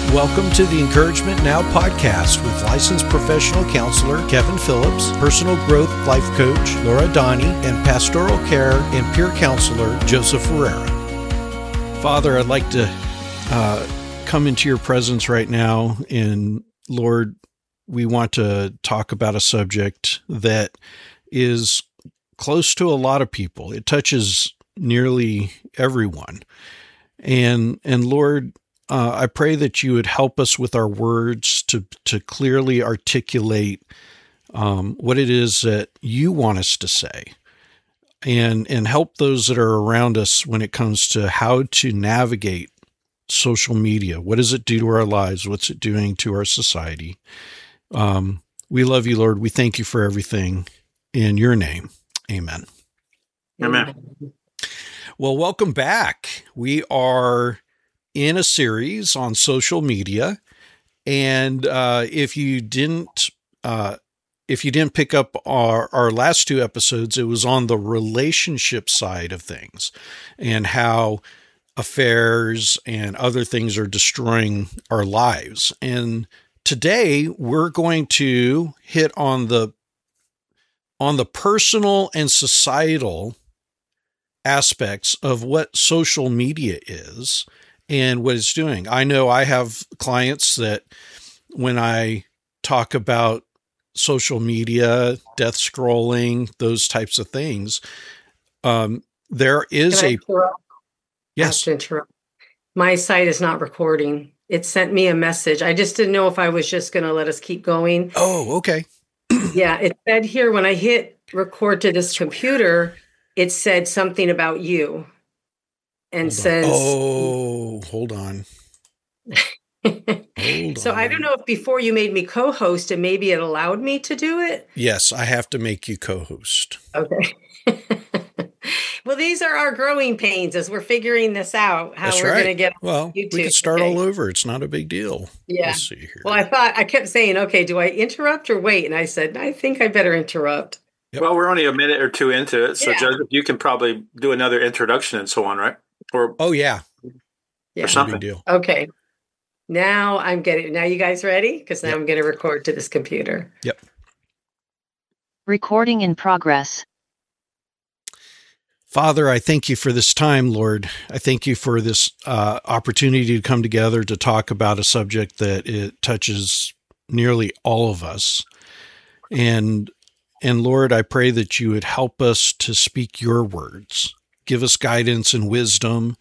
Welcome to the Encouragement Now podcast with licensed professional counselor Kevin Phillips, personal growth life coach Laura Donnie, and pastoral care and peer counselor Joseph Ferreira. Father, I'd like to come into your presence right now, and Lord, we want to talk about a subject that is close to a lot of people. It touches nearly everyone. And Lord, I pray that you would help us with our words to clearly articulate what it is that you want us to say, and help those that are around us when it comes to how to navigate social media. What does it do to our lives? What's it doing to our society? We love you, Lord. We thank you for everything. In your name, amen. Amen. Well, welcome back. We are in a series on social media, and if you didn't pick up our last two episodes, it was on the relationship side of things and how affairs and other things are destroying our lives. And today we're going to hit on the personal and societal aspects of what social media is and what it's doing. I know I have clients that when I talk about social media, death scrolling, those types of things, there is Can I interrupt? Yes. I have to interrupt. My site is not recording. It sent me a message. I just didn't know if I was just going to let us keep going. Oh, okay. Yeah, it said here when I hit record to this computer, it said something about you. And says, hold on. So I don't know if before you made me co-host and maybe it allowed me to do it. Yes, I have to make you co-host. Okay. Well, these are our growing pains as we're figuring this out, how That's we're right. going to get well, YouTube. We could start all over. It's not a big deal. Yeah. Let's see here. Well, I kept saying, okay, do I interrupt or wait? And I said, I think I better interrupt. Yep. Well, we're only a minute or two into it, so Yeah. Joseph, you can probably do another introduction and so on, right? Or yeah. Yeah. or something. Big deal. Okay. Now you guys ready? Because now I'm going to record to this computer. Yep. Recording in progress. Father, I thank you for this time, Lord. I thank you for this opportunity to come together to talk about a subject that it touches nearly all of us. And Lord, I pray that you would help us to speak your words. Give us guidance and wisdom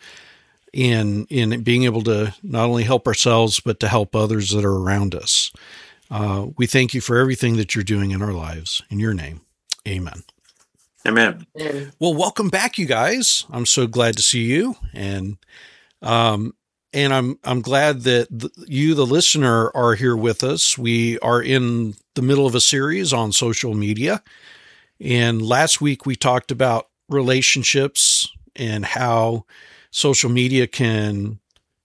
in being able to not only help ourselves, but to help others that are around us. We thank you for everything that you're doing in our lives. In your name, amen. Amen. Well, welcome back, you guys. I'm so glad to see you, and I'm glad that you, the listener, are here with us. We are in the middle of a series on social media, and last week we talked about relationships and how social media can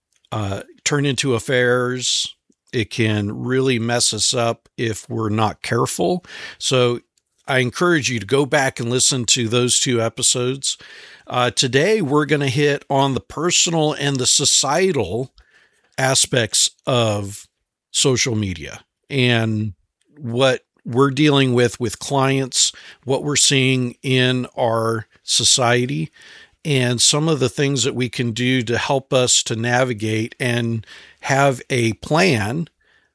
turn into affairs. It can really mess us up if we're not careful. So I encourage you to go back and listen to those two episodes. Today, we're going to hit on the personal and the societal aspects of social media and what we're dealing with clients, what we're seeing in our society, and some of the things that we can do to help us to navigate and have a plan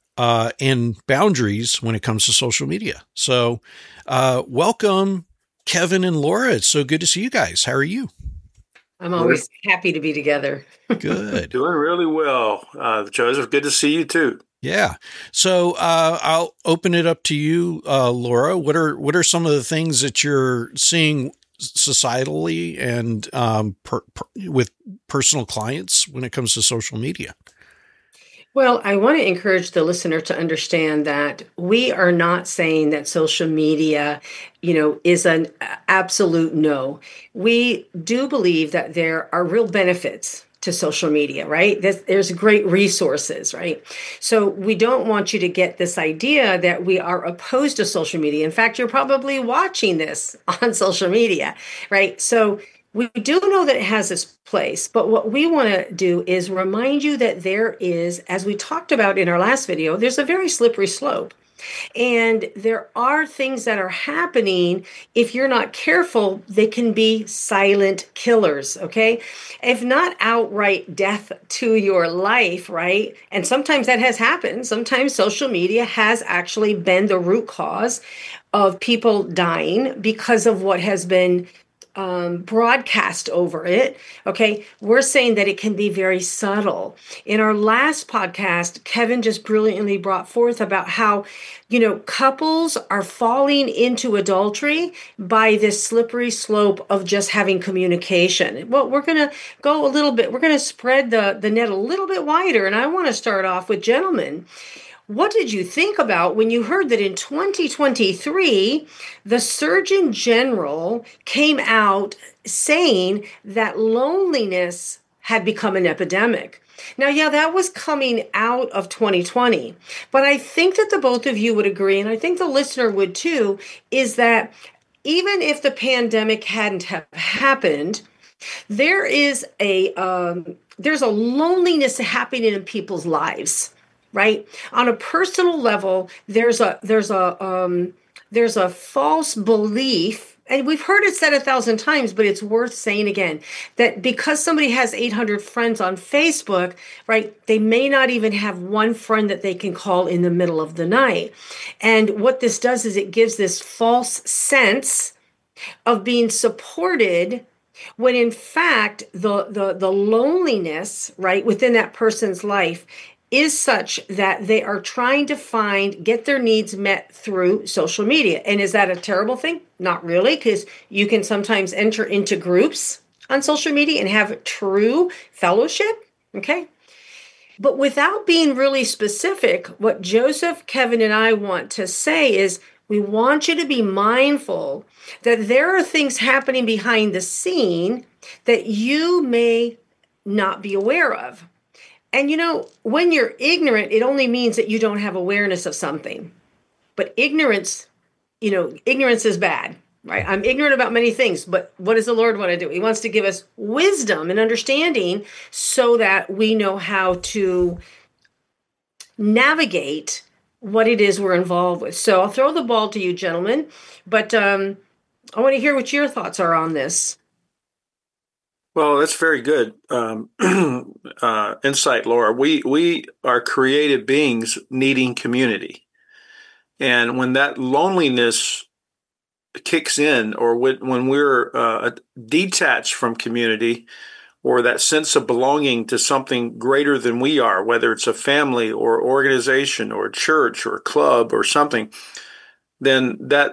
and boundaries when it comes to social media. So welcome, Kevin and Laura. It's so good to see you guys. How are you? I'm always happy to be together. Good. Doing really well. Joseph, good to see you too. Yeah. So I'll open it up to you, Laura. What are some of the things that you're seeing societally and with personal clients when it comes to social media? Well, I want to encourage the listener to understand that we are not saying that social media, is an absolute no. We do believe that there are real benefits to social media, right? There's great resources, right? So we don't want you to get this idea that we are opposed to social media. In fact, you're probably watching this on social media, right? So We do know that it has its place, but what we want to do is remind you that there is, as we talked about in our last video, there's a very slippery slope. And there are things that are happening. If you're not careful, they can be silent killers, okay? If not outright death to your life, right? And sometimes that has happened. Sometimes social media has actually been the root cause of people dying because of what has been broadcast over it. Okay. We're saying that it can be very subtle. In our last podcast, Kevin just brilliantly brought forth about how, couples are falling into adultery by this slippery slope of just having communication. Well, we're going to go a little bit, we're going to spread the net a little bit wider. And I want to start off with gentlemen. What did you think about when you heard that in 2023, the Surgeon General came out saying that loneliness had become an epidemic? Now, yeah, that was coming out of 2020. But I think that the both of you would agree, and I think the listener would too, is that even if the pandemic hadn't have happened, there's a loneliness happening in people's lives. Right? On a personal level, there's a false belief, and we've heard it said 1,000 times, but it's worth saying again, that because somebody has 800 friends on Facebook, right, they may not even have one friend that they can call in the middle of the night. And what this does is it gives this false sense of being supported, when in fact the loneliness, right, within that person's life is such that they are trying to get their needs met through social media. And is that a terrible thing? Not really, because you can sometimes enter into groups on social media and have true fellowship, okay? But without being really specific, what Joseph, Kevin, and I want to say is we want you to be mindful that there are things happening behind the scene that you may not be aware of. And when you're ignorant, it only means that you don't have awareness of something. But ignorance is bad, right? I'm ignorant about many things, but what does the Lord want to do? He wants to give us wisdom and understanding so that we know how to navigate what it is we're involved with. So I'll throw the ball to you, gentlemen, but I want to hear what your thoughts are on this. Well, that's very good insight, Laura. We are created beings needing community. And when that loneliness kicks in, or when we're detached from community, or that sense of belonging to something greater than we are, whether it's a family or organization or church or club or something, then that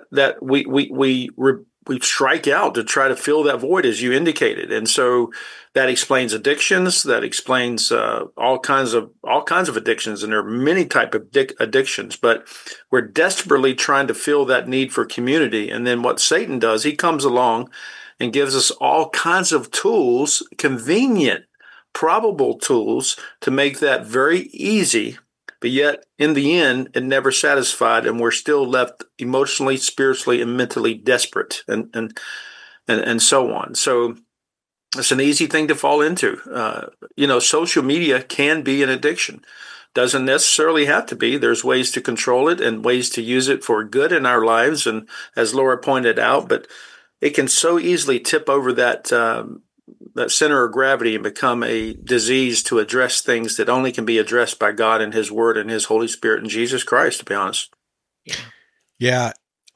we strike out to try to fill that void, as you indicated. And so that explains addictions. That explains all kinds of addictions. And there are many type of addictions, but we're desperately trying to fill that need for community. And then what Satan does, he comes along and gives us all kinds of tools, convenient, probable tools, to make that very easy. But yet, in the end, it never satisfied, and we're still left emotionally, spiritually, and mentally desperate, and so on. So it's an easy thing to fall into. Social media can be an addiction. Doesn't necessarily have to be. There's ways to control it and ways to use it for good in our lives, and as Laura pointed out, but it can so easily tip over that center of gravity and become a disease to address things that only can be addressed by God and His Word and His Holy Spirit and Jesus Christ, to be honest. Yeah.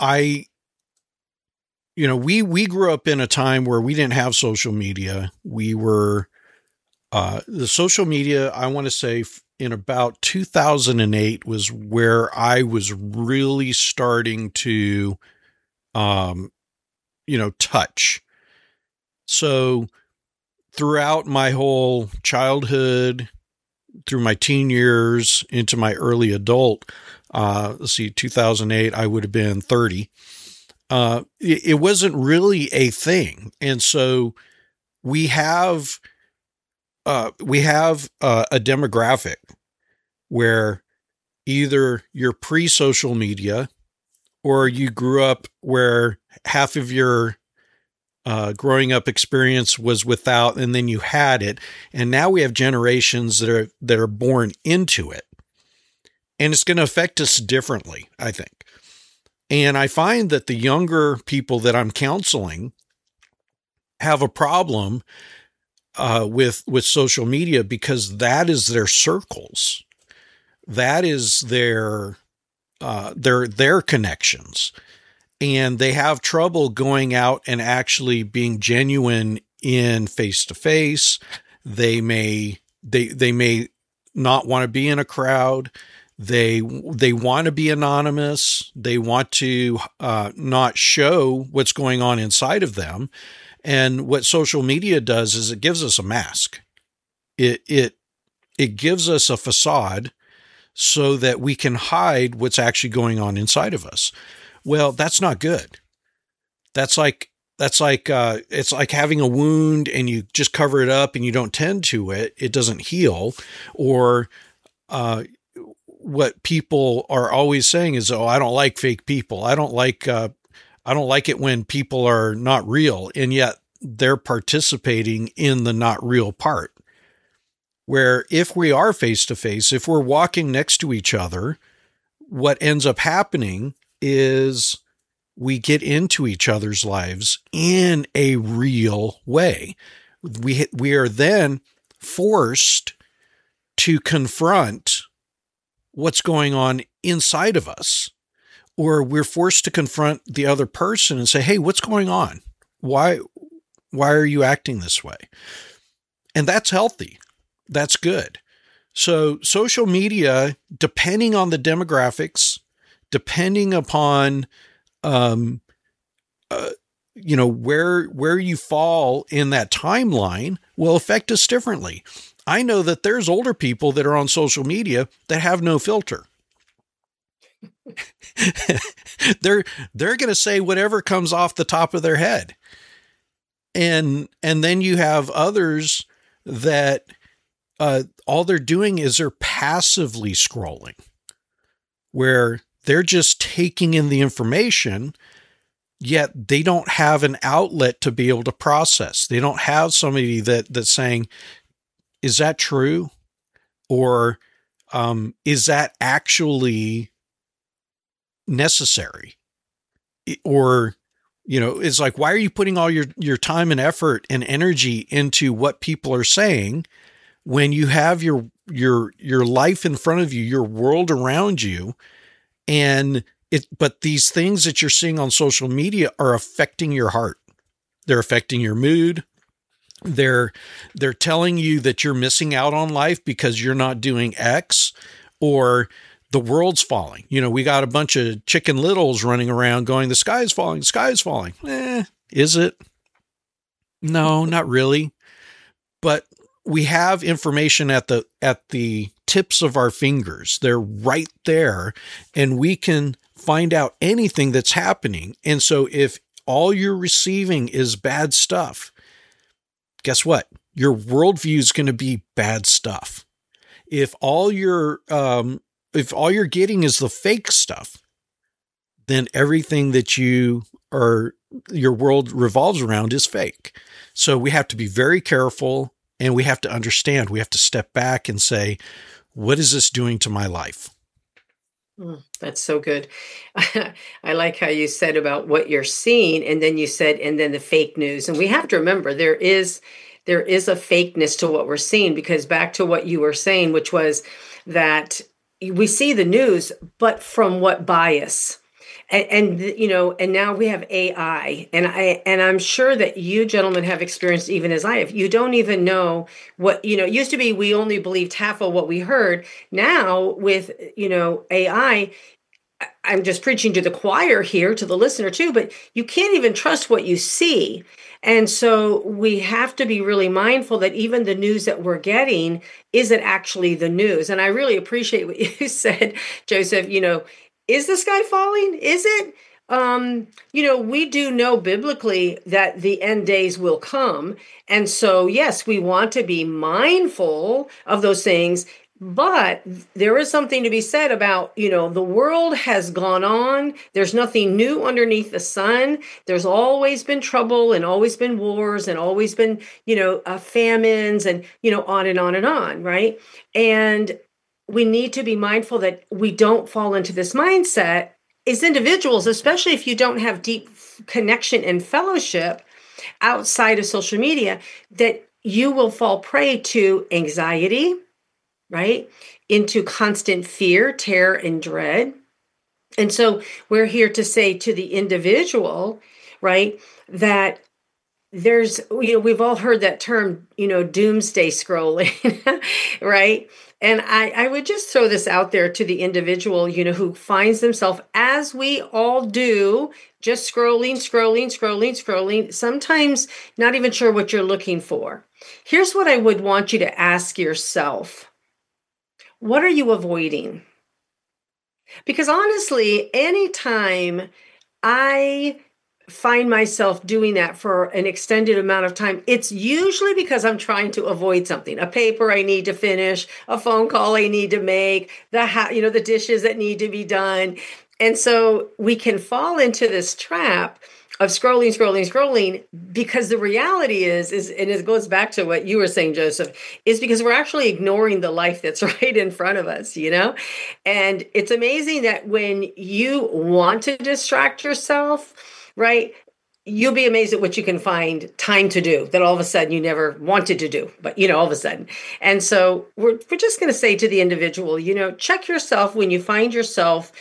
We grew up in a time where we didn't have social media. We were, the social media, I want to say in about 2008 was where I was really starting to, touch. So throughout my whole childhood, through my teen years, into my early adult, 2008, I would have been 30. It wasn't really a thing. And so we have a demographic where either you're pre-social media or you grew up where half of your growing up experience was without, and then you had it. And now we have generations that are born into it. And it's going to affect us differently, I think. And I find that the younger people that I'm counseling have a problem with social media, because that is their circles. That is their connections. And they have trouble going out and actually being genuine in face-to-face. They may not want to be in a crowd. They want to be anonymous. They want to not show what's going on inside of them. And what social media does is it gives us a mask. It gives us a facade so that we can hide what's actually going on inside of us. Well, that's not good. It's like having a wound and you just cover it up and you don't tend to it. It doesn't heal. Or what people are always saying is, "Oh, I don't like fake people. I don't like it when people are not real," and yet they're participating in the not real part. Where if we are face to face, if we're walking next to each other, what ends up happening is we get into each other's lives in a real way. We are then forced to confront what's going on inside of us, or we're forced to confront the other person and say, "Hey, what's going on? Why are you acting this way?" And that's healthy. That's good. So social media, depending on the demographics, depending upon, where you fall in that timeline, will affect us differently. I know that there's older people that are on social media that have no filter. They're going to say whatever comes off the top of their head. And then you have others that all they're doing is they're passively scrolling, where they're just taking in the information, yet they don't have an outlet to be able to process. They don't have somebody that's saying, "Is that true?" Or is that actually necessary? Or, it's like, why are you putting all your time and effort and energy into what people are saying when you have your life in front of you, your world around you, but these things that you're seeing on social media are affecting your heart. They're affecting your mood. They're telling you that you're missing out on life because you're not doing X, or the world's falling. We got a bunch of Chicken Littles running around going, "The sky is falling, the sky is falling." Is it? No, not really. But we have information at the tips of our fingers. They're right there, and we can find out anything that's happening. And so if all you're receiving is bad stuff, guess what? Your worldview is going to be bad stuff. If all you're getting is the fake stuff, then everything that your world revolves around is fake. So we have to be very careful, and we have to understand. We have to step back and say, what is this doing to my life? That's so good. I like how you said about what you're seeing, and then you said, and then the fake news. And we have to remember there is a fakeness to what we're seeing, because back to what you were saying, which was that we see the news, but from what bias? And now we have AI, and I'm sure that you gentlemen have experienced, even as I have. You don't even know what, it used to be we only believed half of what we heard. Now with, AI, I'm just preaching to the choir here, to the listener too, but you can't even trust what you see. And so we have to be really mindful that even the news that we're getting isn't actually the news. And I really appreciate what you said, Joseph. Is the sky falling? Is it? We do know biblically that the end days will come. And so, yes, we want to be mindful of those things. But there is something to be said about, the world has gone on. There's nothing new underneath the sun. There's always been trouble and always been wars and always been, famines and, on and on and on, right? And we need to be mindful that we don't fall into this mindset as individuals, especially if you don't have deep connection and fellowship outside of social media, that you will fall prey to anxiety, right? Into constant fear, terror, and dread. And so we're here to say to the individual, right, that there's, we've all heard that term, doomsday scrolling, right? And I would just throw this out there to the individual, who finds themselves, as we all do, just scrolling, sometimes not even sure what you're looking for. Here's what I would want you to ask yourself. What are you avoiding? Because honestly, anytime I find myself doing that for an extended amount of time, it's usually because I'm trying to avoid something, a paper I need to finish, a phone call I need to make, the dishes that need to be done. And so we can fall into this trap of scrolling, because the reality is, and it goes back to what you were saying, Joseph, is because we're actually ignoring the life that's right in front of us, And it's amazing that when you want to distract yourself, right, you'll be amazed at what you can find time to do that all of a sudden you never wanted to do, but, all of a sudden. And so we're just going to say to the individual, check yourself when you find yourself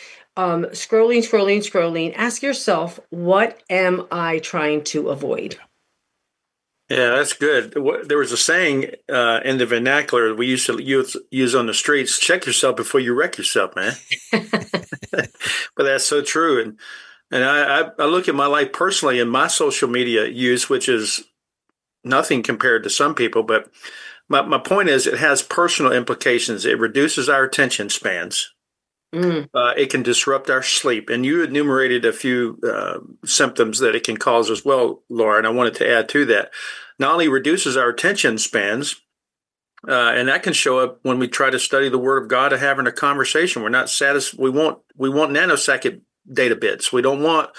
scrolling, ask yourself, what am I trying to avoid? Yeah, that's good. There was a saying in the vernacular we used to use on the streets: check yourself before you wreck yourself, man. But that's so true. And I look at my life personally and my social media use, which is nothing compared to some people. But my point is, it has personal implications. It reduces our attention spans. It can disrupt our sleep. And you enumerated a few symptoms that it can cause as well, Laura, and I wanted to add to that. Not only reduces our attention spans, and that can show up when we try to study the Word of God and having a conversation. We're not satisfied. We want nanosecond data bits. We don't want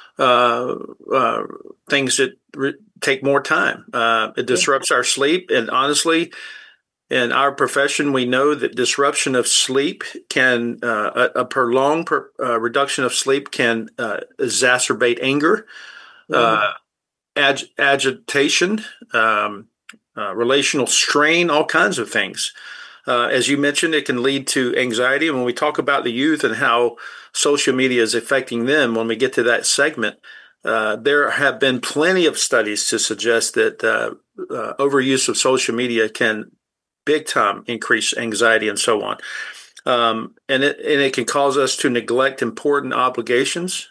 things that take more time. It disrupts our sleep. And honestly, in our profession, we know that disruption of sleep can, a prolonged reduction of sleep can exacerbate anger, agitation, relational strain, all kinds of things. As you mentioned, it can lead to anxiety. And when we talk about the youth and how social media is affecting them, when we get to that segment, there have been plenty of studies to suggest that overuse of social media can big time increase anxiety and so on. And it can cause us to neglect important obligations.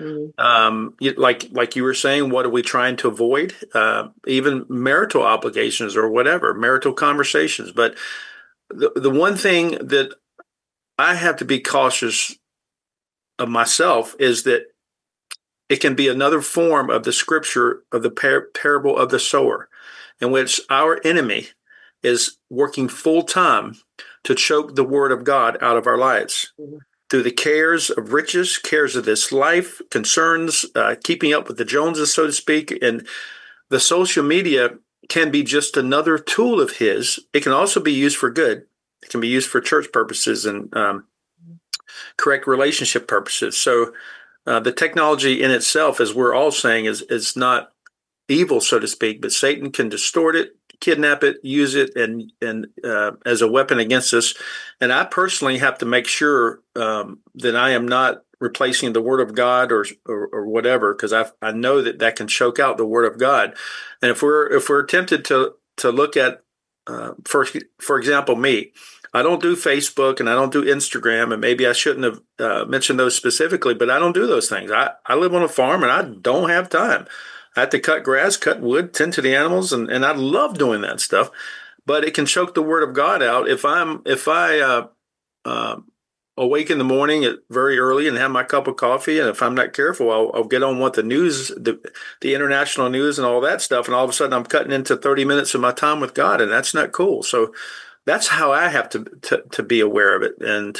Like you were saying, what are we trying to avoid? Even marital obligations or whatever, marital conversations. But the one thing that I have to be cautious of myself is that it can be another form of the scripture of the parable of the sower, in which our enemy is working full time to choke the word of God out of our lives through the cares of riches, cares of this life, concerns, keeping up with the Joneses, so to speak. And the social media can be just another tool of his. It can also be used for good. It can be used for church purposes and correct relationship purposes. So the technology in itself, as we're all saying, is not evil, so to speak, but Satan can distort it, kidnap it, use it, and as a weapon against us. And I personally have to make sure that I am not replacing the Word of God or whatever, because I know that can choke out the Word of God. And if we're tempted to look at, for example, me, I don't do Facebook and I don't do Instagram, and maybe I shouldn't have mentioned those specifically, but I don't do those things. I live on a farm and I don't have time. I have to cut grass, cut wood, tend to the animals, and I love doing that stuff. But it can choke the Word of God out if I awake in the morning very early and have my cup of coffee, and if I'm not careful, I'll get on what the news, the international news, and all that stuff, and all of a sudden I'm cutting into 30 minutes of my time with God, and that's not cool. So that's how I have to be aware of it. And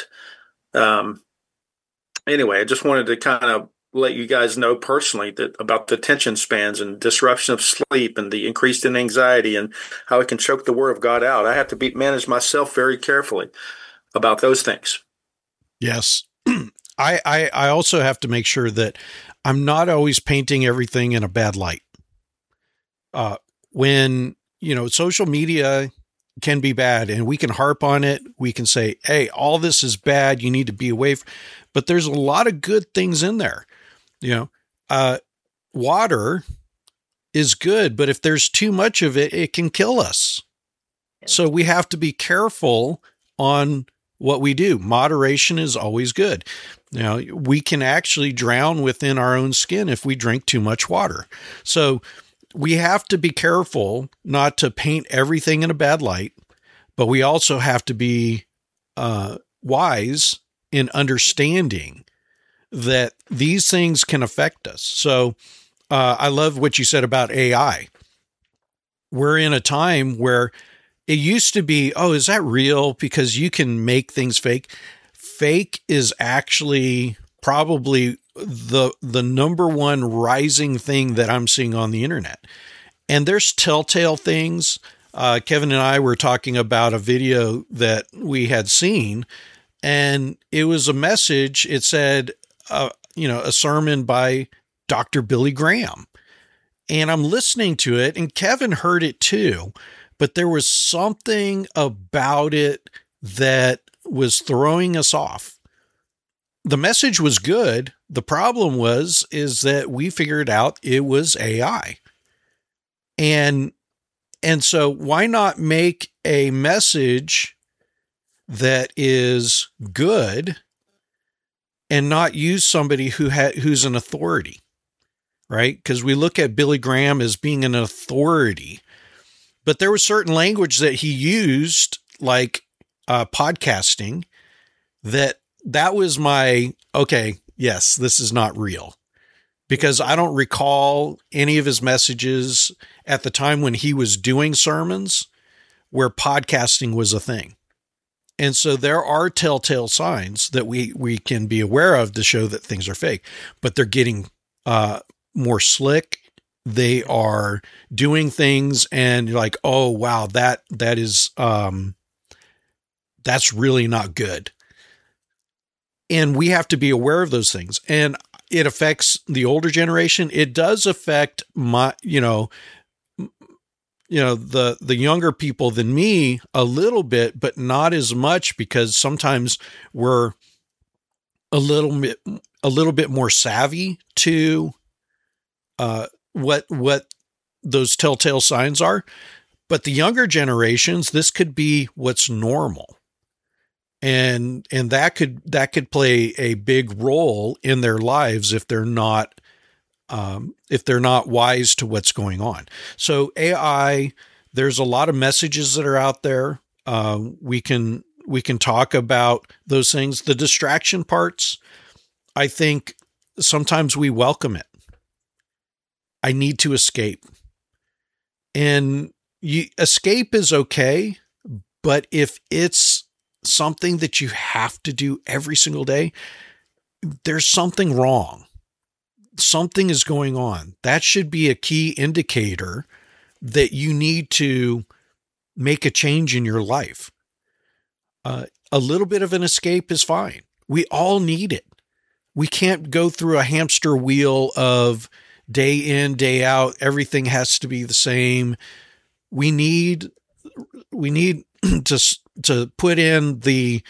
anyway, I just wanted to kind of let you guys know personally that about the attention spans and disruption of sleep and the increase in anxiety and how it can choke the word of God out. I have to manage myself very carefully about those things. Yes. I also have to make sure that I'm not always painting everything in a bad light. When, social media can be bad and we can harp on it. We can say, hey, all this is bad. You need to be away from, but there's a lot of good things in there. Water is good, but if there's too much of it, it can kill us. So we have to be careful on what we do. Moderation is always good. We can actually drown within our own skin if we drink too much water. So we have to be careful not to paint everything in a bad light, but we also have to be wise in understanding that these things can affect us. So I love what you said about AI. We're in a time where it used to be, oh, is that real? Because you can make things fake. Fake is actually probably the number one rising thing that I'm seeing on the internet. And there's telltale things. Kevin and I were talking about a video that we had seen, and it was a message. It said, a sermon by Dr. Billy Graham. And I'm listening to it, and Kevin heard it too, but there was something about it that was throwing us off. The message was good. The problem is that we figured out it was AI. And so why not make a message that is good and not use somebody who's an authority, right? Because we look at Billy Graham as being an authority, but there was certain language that he used, like podcasting, that was my, okay, yes, this is not real. Because I don't recall any of his messages at the time when he was doing sermons where podcasting was a thing. And so there are telltale signs that we can be aware of to show that things are fake, but they're getting more slick. They are doing things and you're like, oh, wow, that is, that's really not good. And we have to be aware of those things. And it affects the older generation. It does affect the younger people than me a little bit, but not as much, because sometimes we're a little bit more savvy to what those telltale signs are. But the younger generations, this could be what's normal. And that could play a big role in their lives if they're not wise to what's going on. So AI, there's a lot of messages that are out there. We can talk about those things. The distraction parts, I think sometimes we welcome it. I need to escape. And escape is okay, but if it's something that you have to do every single day, there's something wrong. Something is going on. That should be a key indicator that you need to make a change in your life. A little bit of an escape is fine. We all need it. We can't go through a hamster wheel of day in, day out. Everything has to be the same. We need to put in the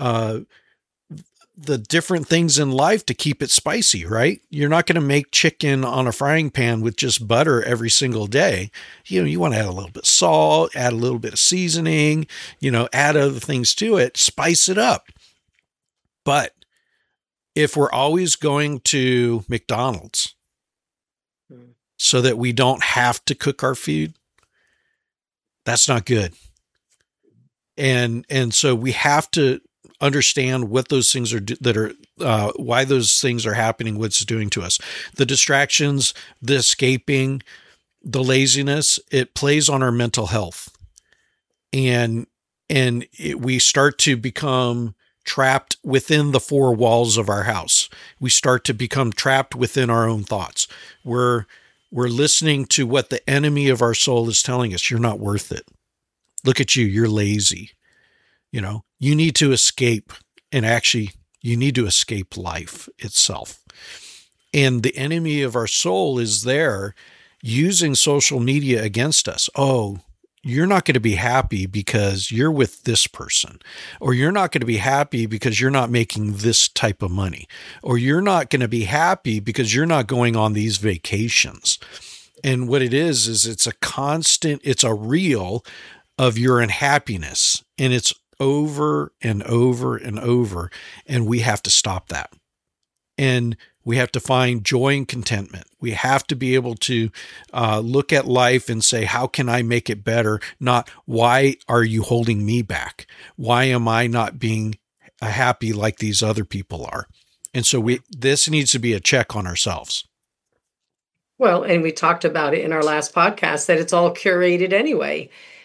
different things in life to keep it spicy, right? You're not going to make chicken on a frying pan with just butter every single day. You want to add a little bit of salt, add a little bit of seasoning, add other things to it, spice it up. But if we're always going to McDonald's so that we don't have to cook our food, that's not good. And so we have to understand what those things are why those things are happening, what's doing to us. The distractions, the escaping, the laziness, it plays on our mental health. And and we start to become trapped within the four walls of our house. We start to become trapped within our own thoughts. We're listening to what the enemy of our soul is telling us. You're not worth it. Look at you. You're lazy. You need to escape, and actually you need to escape life itself. And the enemy of our soul is there using social media against us. Oh, you're not going to be happy because you're with this person, or you're not going to be happy because you're not making this type of money, or you're not going to be happy because you're not going on these vacations. And what it is it's a reel of your unhappiness, and it's over and over and over. And we have to stop that. And we have to find joy and contentment. We have to be able to look at life and say, how can I make it better? Not, why are you holding me back? Why am I not being happy like these other people are? And so this needs to be a check on ourselves. Well, and we talked about it in our last podcast that it's all curated anyway.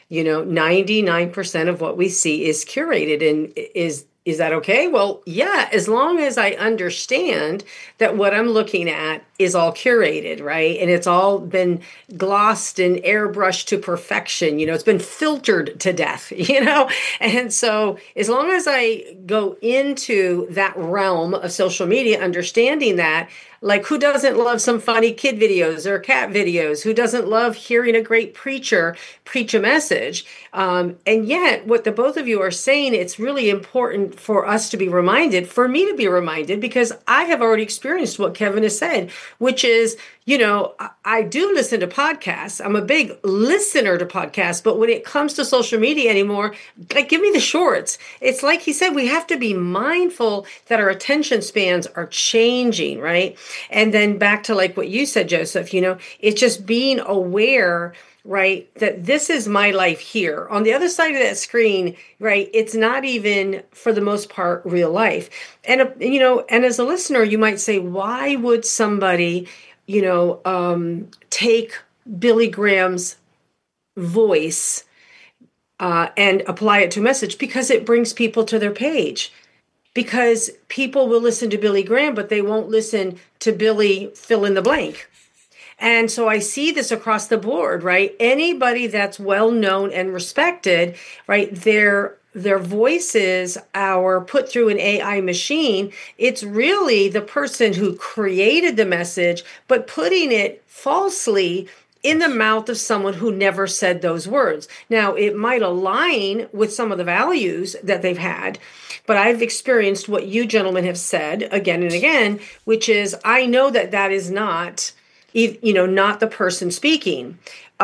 99% of what we see is curated. And is that okay? Well, yeah, as long as I understand that what I'm looking at is all curated, right? And it's all been glossed and airbrushed to perfection. It's been filtered to death, And so as long as I go into that realm of social media, understanding that, like, who doesn't love some funny kid videos or cat videos? Who doesn't love hearing a great preacher preach a message? And yet, what the both of you are saying, it's really important for us to be reminded, for me to be reminded, because I have already experienced what Kevin has said, which is, I do listen to podcasts. I'm a big listener to podcasts, but when it comes to social media anymore, like, give me the shorts. It's like he said, we have to be mindful that our attention spans are changing, right? And then back to like what you said, Joseph, it's just being aware, right, that this is my life here. On the other side of that screen, right, it's not even, for the most part, real life. And, and as a listener, you might say, why would somebody, take Billy Graham's voice and apply it to a message? Because it brings people to their page. Because people will listen to Billy Graham, but they won't listen to Billy fill in the blank. And so I see this across the board, right? Anybody that's well known and respected, right? Their voices are put through an AI machine. It's really the person who created the message, but putting it falsely in the mouth of someone who never said those words. Now, it might align with some of the values that they've had, but I've experienced what you gentlemen have said again and again, which is, I know that is not, not the person speaking.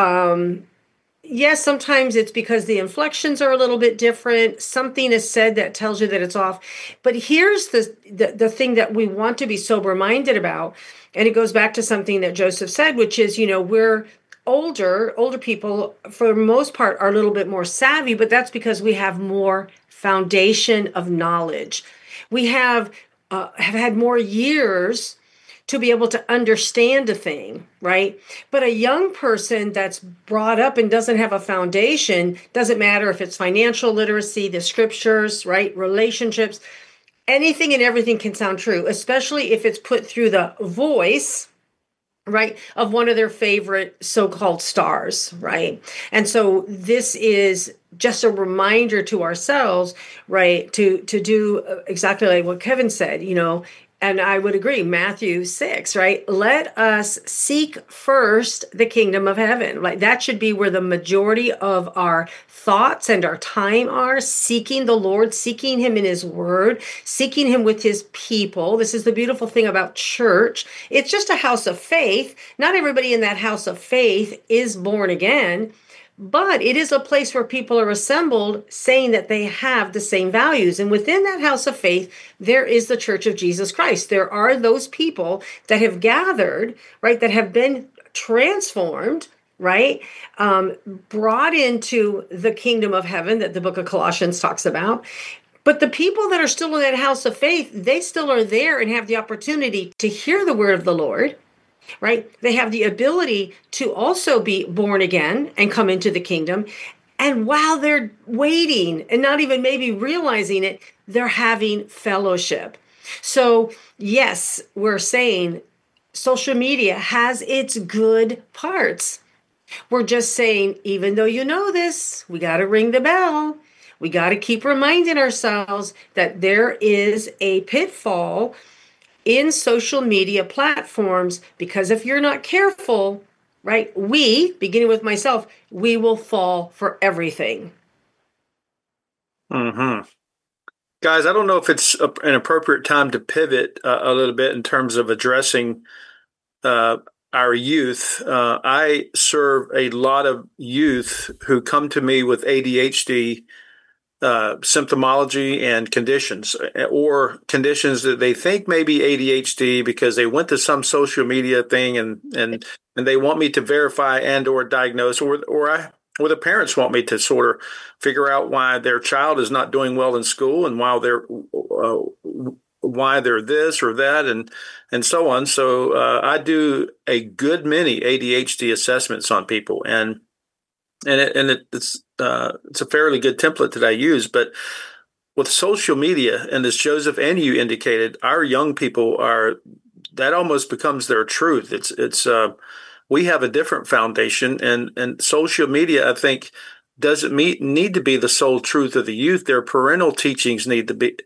Yes, sometimes it's because the inflections are a little bit different. Something is said that tells you that it's off. But here's the thing that we want to be sober-minded about. And it goes back to something that Joseph said, which is, we're older people, for the most part, are a little bit more savvy, but that's because we have more foundation of knowledge. We have had more years to be able to understand a thing, right? But a young person that's brought up and doesn't have a foundation, doesn't matter if it's financial literacy, the scriptures, right? Relationships, anything and everything can sound true, especially if it's put through the voice, right, of one of their favorite so-called stars, right? And so this is just a reminder to ourselves, right, to do exactly like what Kevin said, and I would agree, Matthew 6, right? Let us seek first the kingdom of heaven. Like, that should be where the majority of our thoughts and our time are, seeking the Lord, seeking him in his word, seeking him with his people. This is the beautiful thing about church. It's just a house of faith. Not everybody in that house of faith is born again, but it is a place where people are assembled saying that they have the same values. And within that house of faith, there is the Church of Jesus Christ. There are those people that have gathered, right, that have been transformed, right, brought into the kingdom of heaven that the book of Colossians talks about. But the people that are still in that house of faith, they still are there and have the opportunity to hear the word of the Lord, right? They have the ability to also be born again and come into the kingdom. And while they're waiting and not even maybe realizing it, they're having fellowship. So, yes, we're saying social media has its good parts. We're just saying, even though you know this, we got to ring the bell. We got to keep reminding ourselves that there is a pitfall in social media platforms, because if you're not careful, right, beginning with myself, we will fall for everything. Mm-hmm. Guys, I don't know if it's an appropriate time to pivot a little bit in terms of addressing our youth. I serve a lot of youth who come to me with ADHD symptomology and conditions, or conditions that they think may be ADHD because they went to some social media thing and they want me to verify and or diagnose, or the parents want me to sort of figure out why their child is not doing well in school and why they're this or that and so on. So I do a good many ADHD assessments on people, and it's a fairly good template that I use. But with social media, and as Joseph and you indicated, our young people that almost becomes their truth. It's we have a different foundation, and social media, I think, doesn't need to be the sole truth of the youth. Their parental teachings need to be,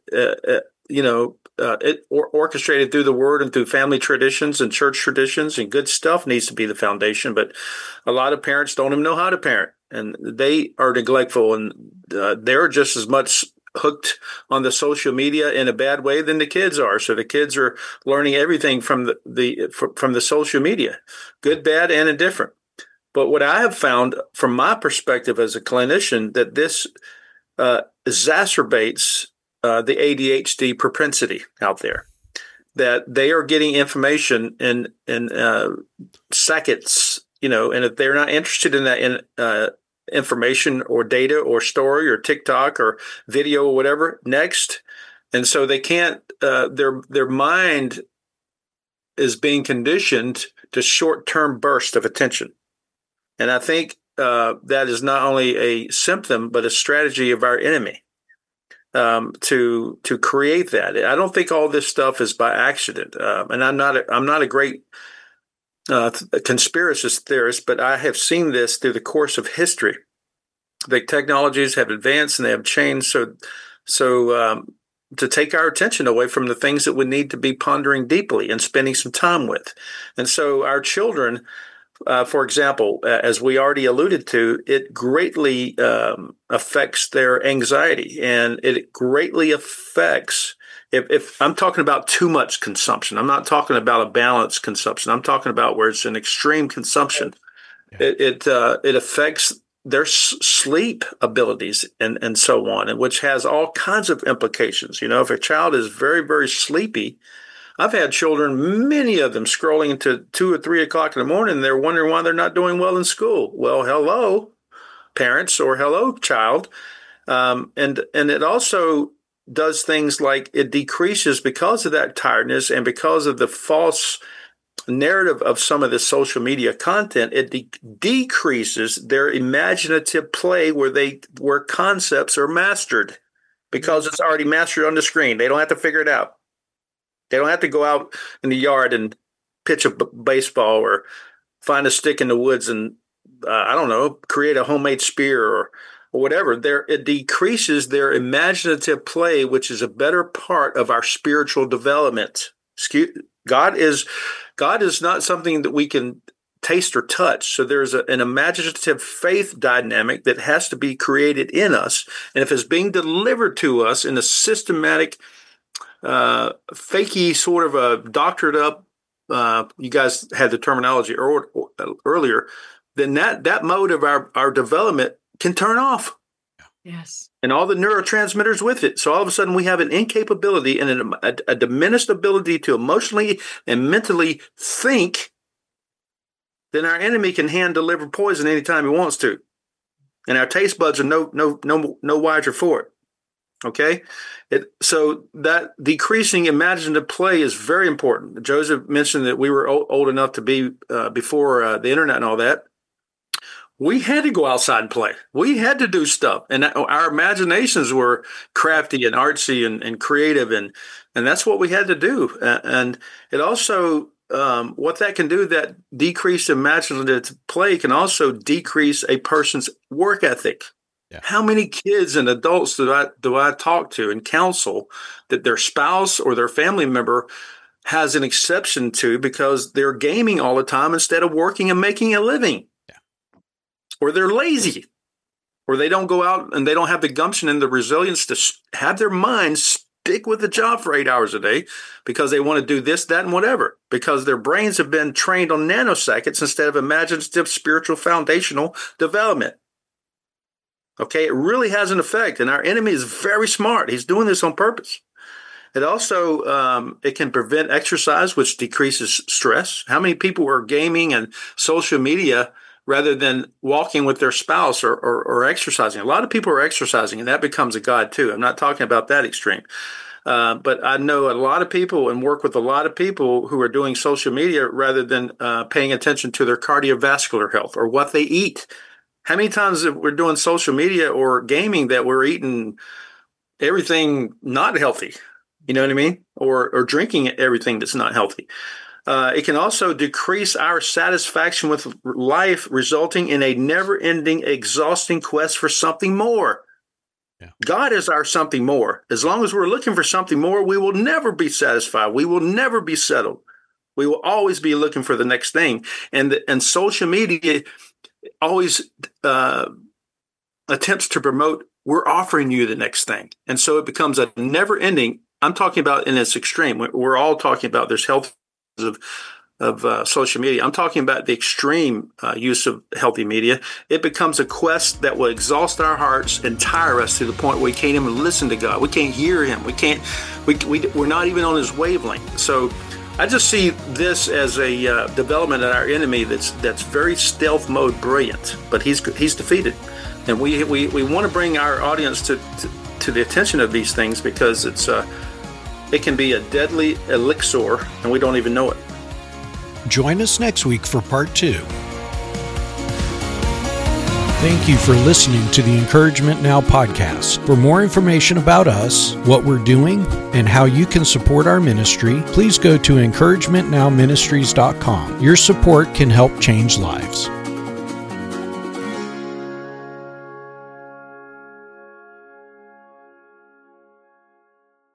orchestrated through the word and through family traditions and church traditions, and good stuff needs to be the foundation. But a lot of parents don't even know how to parent, and they are neglectful, and they're just as much hooked on the social media in a bad way than the kids are. So the kids are learning everything from the social media, good, bad, and indifferent. But what I have found from my perspective as a clinician, that this exacerbates the ADHD propensity out there, that they are getting information in seconds, and if they're not interested in that information or data or story or TikTok or video or whatever, next. And so they can't, their mind is being conditioned to short-term bursts of attention. And I think that is not only a symptom, but a strategy of our enemy to create that. I don't think all this stuff is by accident. And I'm not a great conspiracist theorist, but I have seen this through the course of history. The technologies have advanced and they have changed so to take our attention away from the things that we need to be pondering deeply and spending some time with. And so our children, for example, as we already alluded to, it greatly affects their anxiety, and it greatly affects, if I'm talking about too much consumption, I'm not talking about a balanced consumption. I'm talking about where it's an extreme consumption. Yeah. It affects their sleep abilities and so on, and which has all kinds of implications. If a child is very, very sleepy, I've had children, many of them, scrolling into 2 or 3 o'clock in the morning, and they're wondering why they're not doing well in school. Well, hello, parents, or hello, child. And it also does things like it decreases, because of that tiredness and because of the false narrative of some of the social media content, it decreases their imaginative play where concepts are mastered, because it's already mastered on the screen. They don't have to figure it out. They don't have to go out in the yard and pitch a baseball or find a stick in the woods and, create a homemade spear or whatever. It decreases their imaginative play, which is a better part of our spiritual development. God is not something that we can taste or touch. So there's an imaginative faith dynamic that has to be created in us. And if it's being delivered to us in a systematic, fakey sort of a doctored up, you guys had the terminology earlier, then that mode of our development can turn off. Yes. And all the neurotransmitters with it. So all of a sudden we have an incapability and a diminished ability to emotionally and mentally think. Then our enemy can hand deliver poison anytime he wants to. And our taste buds are no wiser for it. Okay? So that decreasing imaginative play is very important. Joseph mentioned that we were old enough to be before the internet and all that. we had to go outside and play. We had to do stuff. And our imaginations were crafty and artsy and creative. And that's what we had to do. And it also, what that can do, that decreased imaginative play can also decrease a person's work ethic. Yeah. How many kids and adults do I talk to and counsel that their spouse or their family member has an exception to because they're gaming all the time instead of working and making a living? Or they're lazy, or they don't go out and they don't have the gumption and the resilience to have their minds stick with the job for 8 hours a day because they want to do this, that, and whatever, because their brains have been trained on nanoseconds instead of imaginative, spiritual, foundational development. Okay, it really has an effect, and our enemy is very smart. He's doing this on purpose. It also, it can prevent exercise, which decreases stress. How many people are gaming and social media rather than walking with their spouse or exercising? A lot of people are exercising, and that becomes a god too. I'm not talking about that extreme. But I know a lot of people and work with a lot of people who are doing social media rather than paying attention to their cardiovascular health or what they eat. How many times we're doing social media or gaming that we're eating everything not healthy? You know what I mean? Or drinking everything that's not healthy. It can also decrease our satisfaction with life, resulting in a never-ending, exhausting quest for something more. Yeah. God is our something more. As long as we're looking for something more, we will never be satisfied. We will never be settled. We will always be looking for the next thing. And social media always attempts to promote, we're offering you the next thing. And so it becomes a never-ending. I'm talking about in its extreme. We're all talking about there's health of social media. I'm talking about the extreme use of healthy media. It becomes a quest that will exhaust our hearts and tire us to the point where we can't even listen to God. We can't hear Him. We're not even on His wavelength. So I just see this as a development of our enemy that's very stealth mode brilliant, but he's defeated. And we want to bring our audience to the attention of these things because it can be a deadly elixir, and we don't even know it. Join us next week for part 2. Thank you for listening to the Encouragement Now podcast. For more information about us, what we're doing, and how you can support our ministry, please go to encouragementnowministries.com. Your support can help change lives.